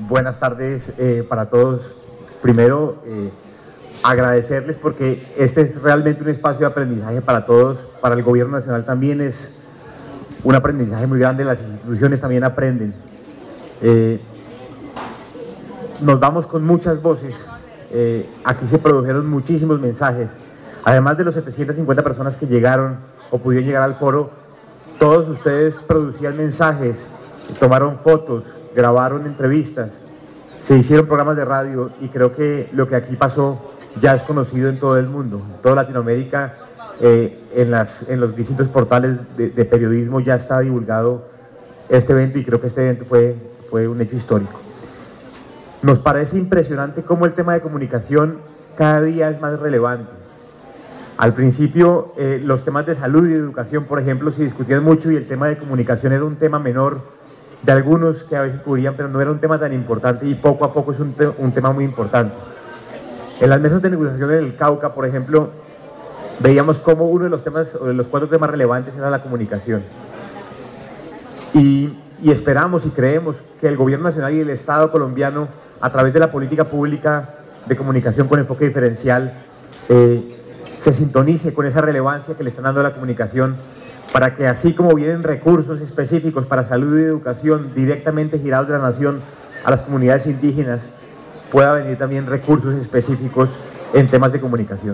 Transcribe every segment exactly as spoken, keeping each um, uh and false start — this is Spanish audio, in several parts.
buenas tardes eh, para todos. Primero, eh, agradecerles porque este es realmente un espacio de aprendizaje para todos, para el gobierno nacional también es un aprendizaje muy grande, las instituciones también aprenden. Eh, nos vamos con muchas voces, eh, aquí se produjeron muchísimos mensajes, además de los setecientas cincuenta personas que llegaron o pudieron llegar al foro, todos ustedes producían mensajes, tomaron fotos, grabaron entrevistas, se hicieron programas de radio y creo que lo que aquí pasó ya es conocido en todo el mundo, en toda Latinoamérica, eh, en, las, en los distintos portales de, de periodismo ya está divulgado este evento y creo que este evento fue, fue un hecho histórico. Nos parece impresionante cómo el tema de comunicación cada día es más relevante. Al principio eh, los temas de salud y de educación, por ejemplo, se discutían mucho y el tema de comunicación era un tema menor de algunos que a veces cubrían, pero no era un tema tan importante y poco a poco es un, te un tema muy importante. En las mesas de negociación en el Cauca, por ejemplo, veíamos cómo uno de los temas, o de los cuatro temas relevantes era la comunicación. Y, y esperamos y creemos que el gobierno nacional y el Estado colombiano, a través de la política pública de comunicación con enfoque diferencial, eh, se sintonice con esa relevancia que le están dando a la comunicación, para que así como vienen recursos específicos para salud y educación directamente girados de la nación a las comunidades indígenas, pueda venir también recursos específicos en temas de comunicación.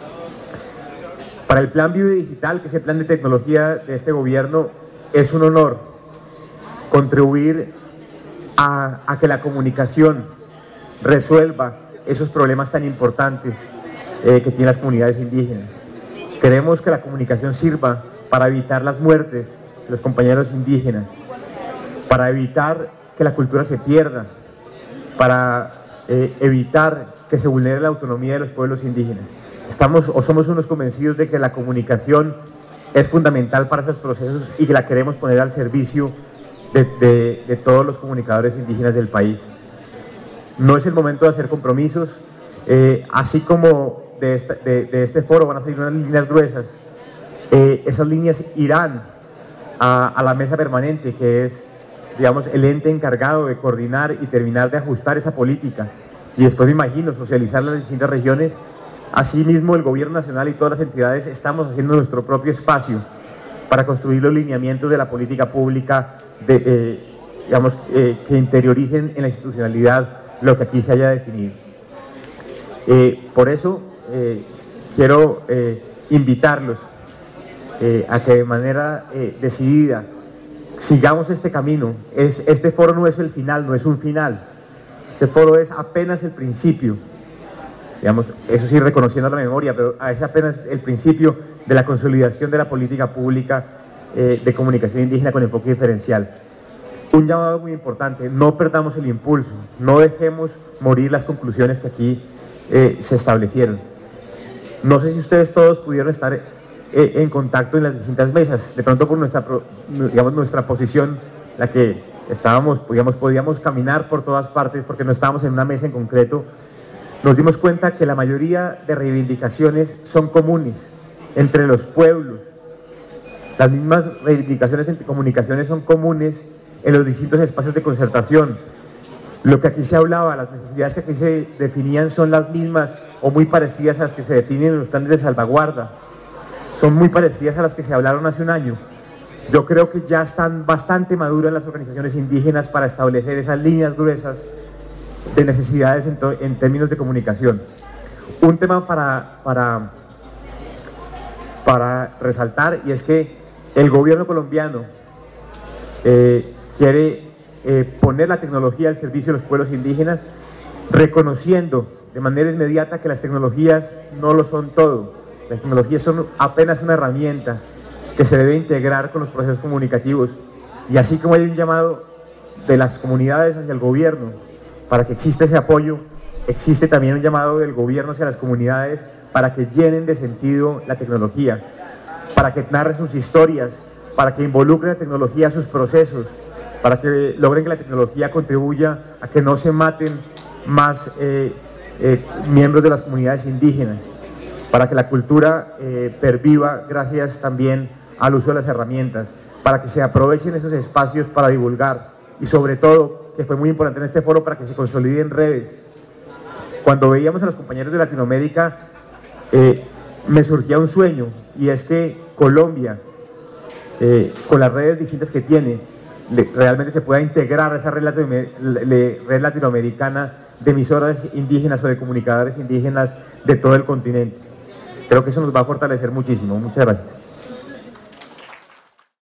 Para el Plan Vive Digital, que es el plan de tecnología de este gobierno, es un honor contribuir a, a que la comunicación resuelva esos problemas tan importantes eh, que tienen las comunidades indígenas. Queremos que la comunicación sirva para evitar las muertes de los compañeros indígenas, para evitar que la cultura se pierda, para eh, evitar que se vulnere la autonomía de los pueblos indígenas. Estamos o somos unos convencidos de que la comunicación es fundamental para esos procesos y que la queremos poner al servicio de, de, de todos los comunicadores indígenas del país. No es el momento de hacer compromisos, eh, así como de, esta, de, de este foro van a salir unas líneas gruesas. Eh, esas líneas irán a, a la mesa permanente, que es, digamos, el ente encargado de coordinar y terminar de ajustar esa política y después, me imagino, socializarla en las distintas regiones. Asimismo, el gobierno nacional y todas las entidades estamos haciendo nuestro propio espacio para construir los lineamientos de la política pública de, eh, digamos, eh, que interioricen en la institucionalidad lo que aquí se haya definido. Eh, por eso eh, quiero eh, invitarlos Eh, a que de manera eh, decidida sigamos este camino. Es, este foro no es el final, no es un final. Este foro es apenas el principio, digamos, eso sí, reconociendo la memoria, pero es apenas el principio de la consolidación de la política pública eh, de comunicación indígena con enfoque diferencial. Un llamado muy importante: no perdamos el impulso, no dejemos morir las conclusiones que aquí eh, se establecieron. No sé si ustedes todos pudieron estar en contacto en las distintas mesas, de pronto por nuestra, digamos, nuestra posición, la que estábamos, digamos, podíamos caminar por todas partes porque no estábamos en una mesa en concreto, nos dimos cuenta que la mayoría de reivindicaciones son comunes entre los pueblos. Las mismas reivindicaciones entre comunicaciones son comunes en los distintos espacios de concertación. Lo que aquí se hablaba, las necesidades que aquí se definían son las mismas o muy parecidas a las que se definen en los planes de salvaguarda. Son muy parecidas a las que se hablaron hace un año. Yo creo que ya están bastante maduras las organizaciones indígenas para establecer esas líneas gruesas de necesidades en, en términos de comunicación. Un tema para, para, para resaltar, y es que el gobierno colombiano eh, quiere eh, poner la tecnología al servicio de los pueblos indígenas, reconociendo de manera inmediata que las tecnologías no lo son todo. Las tecnologías son apenas una herramienta que se debe integrar con los procesos comunicativos, y así como hay un llamado de las comunidades hacia el gobierno para que exista ese apoyo, existe también un llamado del gobierno hacia las comunidades para que llenen de sentido la tecnología, para que narren sus historias, para que involucren la tecnología a sus procesos, para que logren que la tecnología contribuya a que no se maten más eh, eh, miembros de las comunidades indígenas, para que la cultura eh, perviva gracias también al uso de las herramientas, para que se aprovechen esos espacios para divulgar y sobre todo que fue muy importante en este foro para que se consoliden redes. Cuando veíamos a los compañeros de Latinoamérica, eh, me surgía un sueño, y es que Colombia, eh, con las redes distintas que tiene, le, realmente se pueda integrar a esa red, latinoamer red latinoamericana de emisoras indígenas o de comunicadores indígenas de todo el continente. Creo que eso nos va a fortalecer muchísimo. Muchas gracias.